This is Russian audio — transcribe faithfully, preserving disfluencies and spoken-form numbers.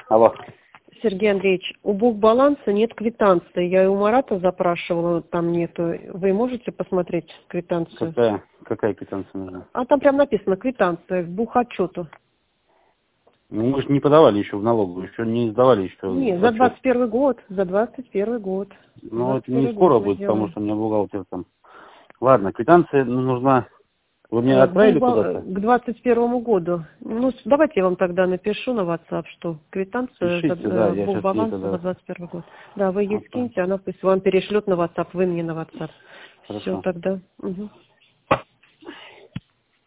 Алло. Сергей Андреевич, у бухбаланса нет квитанции. Я и у Марата запрашивала, там нету. Вы можете посмотреть квитанцию? Какая, какая квитанция нужна? А там прям написано квитанция к бухотчету. Ну, мы же не подавали еще в налоговую, еще не сдавали еще. Нет, за двадцать первый год. За двадцать первый год. Ну, это не скоро будет, потому что у меня бухгалтер там. Ладно, квитанция нужна. Вы мне отправили куда-то? К двадцать первому году. Ну, давайте я вам тогда напишу на WhatsApp, что квитанция Пишите, за да, я сейчас бухбаланс ей тогда... за двадцать первый год. Да, вы ей Ага. скиньте, она пусть вам перешлет на WhatsApp, вы мне на WhatsApp. Хорошо. Все тогда. Угу.